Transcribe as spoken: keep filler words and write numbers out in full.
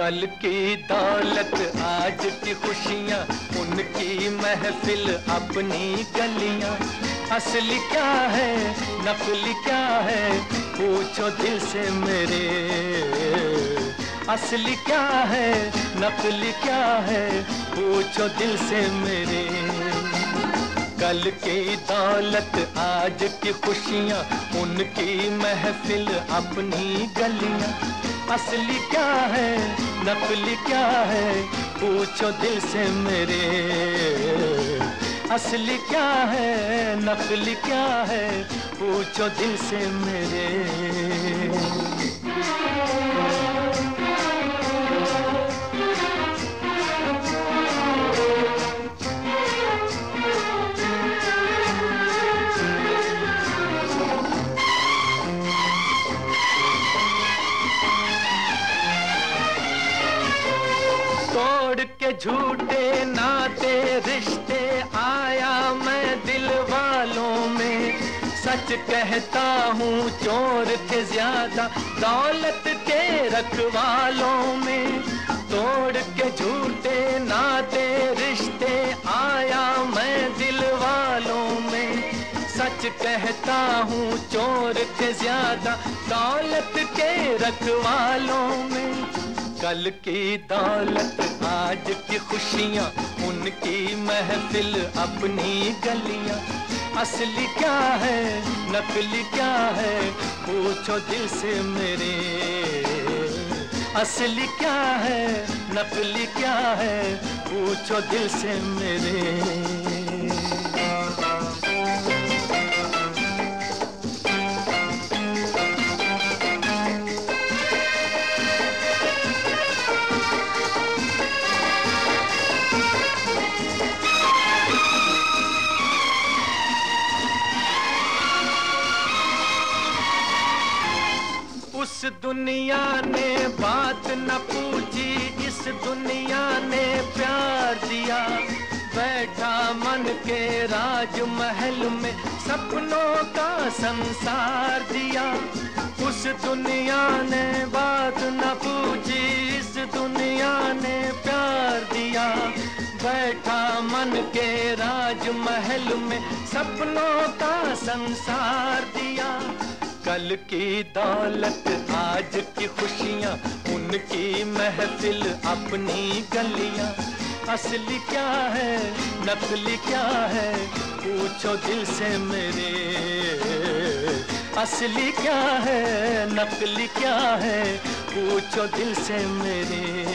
कल की दौलत आज की खुशियाँ, उनकी महफिल अपनी गलियाँ। असली क्या है नकली क्या है, पूछो दिल से मेरे। असली क्या है नकली क्या है, पूछो दिल से मेरे। कल की दौलत आज की खुशियाँ, उनकी महफिल अपनी गलियाँ। असली क्या है नकली क्या है, पूछो दिल से मेरे। असली क्या है नकली क्या है, पूछो दिल से मेरे। तोड़ के झूठे नाते रिश्ते आया मैं दिल वालों में। सच कहता हूँ चोर के ज्यादा दौलत के रखवालों में। तोड़ के झूठे नाते रिश्ते आया मैं दिल वालों में। सच कहता हूँ चोर के ज्यादा दौलत के रखवालों में। कल की दौलत आज की खुशियाँ, उनकी महफिल अपनी गलियाँ। असली क्या है नकली क्या है, पूछो दिल से मेरे। असली क्या है नकली क्या है, पूछो दिल से मेरे। उस दुनिया ने बात न पूछी, इस दुनिया ने प्यार दिया। बैठा मन के राजमहल में, सपनों का संसार दिया। उस दुनिया ने बात न पूछी, इस दुनिया ने प्यार दिया। बैठा मन के राजमहल में, सपनों का संसार दिया। कल की दौलत आज की खुशियाँ, उनकी महफिल अपनी गलियाँ। असली क्या है नकली क्या है, पूछो दिल से मेरे। असली क्या है नकली क्या है, पूछो दिल से मेरे।